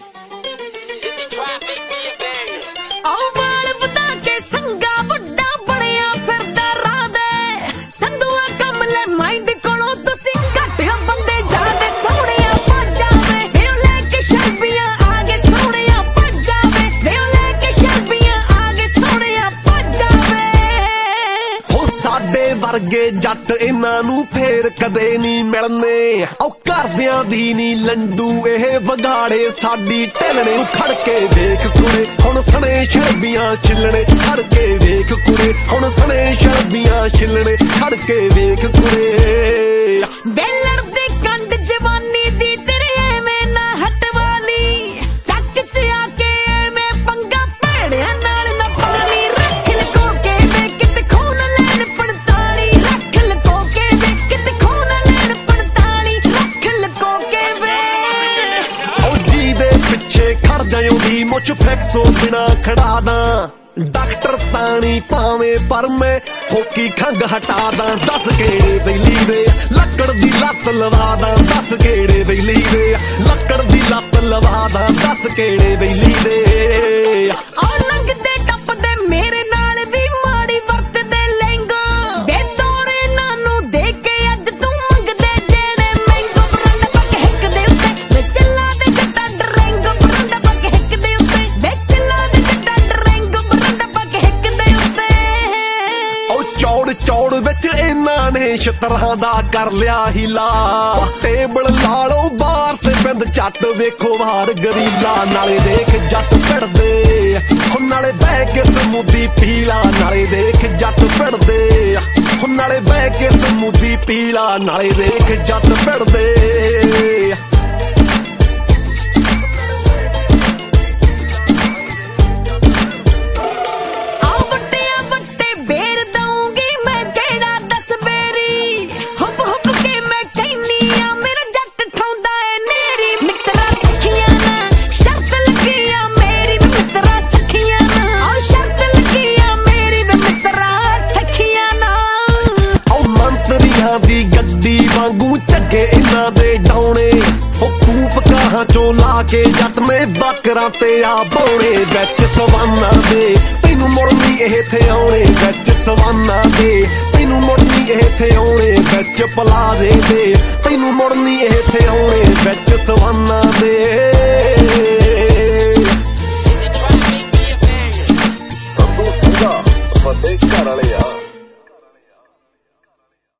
ਵਰਗੇ ਜੱਟ ਇਹਨਾਂ ਨੂੰ ਫੇਰ ਕਦੇ ਨਹੀਂ ਮਿਲਨੇ। ਔ ਘਰਦਿਆਂ ਦੀ ਨੀ ਲੰਡੂ ਇਹ ਵਗਾੜੇ ਸਾਡੀ ਢਲਣੇ। ਖੜ ਕੇ ਵੇਖ ਕੁੜੇ ਹੁਣ ਸਣੇ ਸ਼ਰਬੀਆਂ ਛਿੱਲਣੇ। ਖੜ ਕੇ ਵੇਖ ਕੁੜੇ ਹੁਣ ਸਣੇ ਸ਼ਰਬੀਆਂ ਛਿੱਲਣੇ। ਖੜ ਕੇ ਵੇਖ ਕੁੜੇ ਵੇਲੜ ਦੀ ਕੰਡ ਜਵਾਨੀ ਦੀ ਤੇਰੇ ਐਵੇਂ ਨਾ ਹਟਵਾਲੀ। ਚੱਕ ਚ ਆ ਕੇ ਐਵੇਂ ਪੰਗਾ ਭੇੜਿਆਂ ਨਾਲ ਨਾ ਪਾਣੀ। ਰੱਖ ਲਕੋ ਕੇ ਵੇ ਕਿਤੇ ਖੂਨ ਲੈਣ 45। ਰੱਖ ਲਕੋ ਕੇ ਵੇ ਕਿਤੇ ਖੂਨ ਲੈਣ 45। ਰੱਖ ਲਕੋ ਕੇ ਵੇ ਔ ਜੀ ਦੇ ਪਿੱਛੇ ਖੜ ਜਾਇਓ ਦੀ ਮੁੱਛ ਫੈਕਸੋ ਬਿਨਾ ਖੜਾ ਦਾਂ। ਡਾਕਟਰ ਤਾਣੀ ਪਾਵੇਂ ਪਰ ਮੈਂ ਫੋਕੀ ਖੰਗ ਹਟਾ ਦਾਂ। 10 ਗੇੜੇ ਬੈਲੀ ਦੇ ਲੱਕੜ ਦੀ ਲੱਤ ਲਵਾ ਦਾਂ। 10 ਗੇੜੇ ਬੈਲੀ ਦੇ ਲੱਕੜ ਦੀ ਲੱਤ ਲਵਾ ਦਾਂ। 10 ਗੇੜੇ ਬੈਲੀ ਦੇ ਆ ਲੰਘਦੇ ਟੱਪਦੇ ਮੇਰੇ ਨਾਲ ਵੀ ਮਾੜੀ ਵਰਤਦੇ ਲਹਿੰਗੋ। ਵੇ ਤੋਰੇ ਨਾਨੂੰ ਦੇ ਕੇ ਅੱਜ ਤੂੰ ਮੰਗਦੇ ਜਿਹੜੇ ਮਹਿੰਗੋ। ਬਰੰਡਾ ਪਾ ਕੇ ਹਿੱਕ ਦੇ ਉੱਤੇ ਵੇ ਚੱਲਾ ਦੇ ਜੱਟਾ ਡਰੈਂਗੋ। ਬਰੰਡਾ ਪਾ ਕੇ ਹਿੱਕ ਦੇ ਉੱਤੇ ਵੇ ਚੱਲਾ ਦੇ ਜੱਟਾ ਡਰੈਂਗੋ। ਬਰੰਡਾ ਪਾ ਕੇ ਹਿੱਕ ਦੇ ਉੱਤੇ ਉਹ ਚੌੜ ਚੌੜ ਵਿੱਚ ਇਹਨਾਂ ਨੇ ਛਤਰਾਂ ਦਾ ਕਰ ਲਿਆ ਹੀਲਾ। ਟੇਬਲ ਲਾਲੋ ਬਾਹਰ ਤੇ ਬਿੰਦ ਚੱਟ ਵੇਖੋ ਬਾਹਰ ਗਰੀਲਾ। ਨਾਲੇ ਦੇਖ ਜੱਟ ਭਿੜਦੇ ਹੁਣ ਨਾਲੇ ਬਹਿ ਕੇ ਸਮੂਦੀ ਪੀਲਾ। ਨਾਲੇ ਦੇਖ ਜੱਟ ਭਿੜਦੇ ਹੁਣ ਨਾਲੇ ਬਹਿ ਕੇ ਸਮੂਦੀ ਪੀਲਾ। ਨਾਲੇ ਦੇਖ ਜੱਟ ਭਿੜਦੇ ਦੀ ਗੱਡੀ ਵਾਂਗੂ ਝੱਗੇ ਇਹਨਾਂ ਦੇ ਡਾਉਣੇ। ਉਹ ਕੂਪ ਕਾਹਾਂ ਚੋਂ ਲਾ ਕੇ ਜੱਟ ਨੇ ਬੱਕਰਾਂ ਤੇ ਆ ਬੋਣੇ। ਵਿੱਚ ਸਵਾਨਾ ਦੇ ਤੈਨੂੰ ਮੁੜਨੀ ਇਹ ਥੇ ਆਉਣੇ। ਵਿੱਚ ਸਵਾਨਾ ਦੇ ਤੈਨੂੰ ਮੁੜਨੀ ਇਹ ਥੇ ਆਉਣੇ। ਵਿੱਚ ਪਲਾਜ਼ੇ ਦੇ ਤੈਨੂੰ ਮੁੜਨੀ ਇਹ ਥੇ ਆਉਣੇ। ਵਿੱਚ ਸਵਾਨਾ ਦੇ ਵੱਡੇ ਘਰ ਵਾਲੇ ਆ।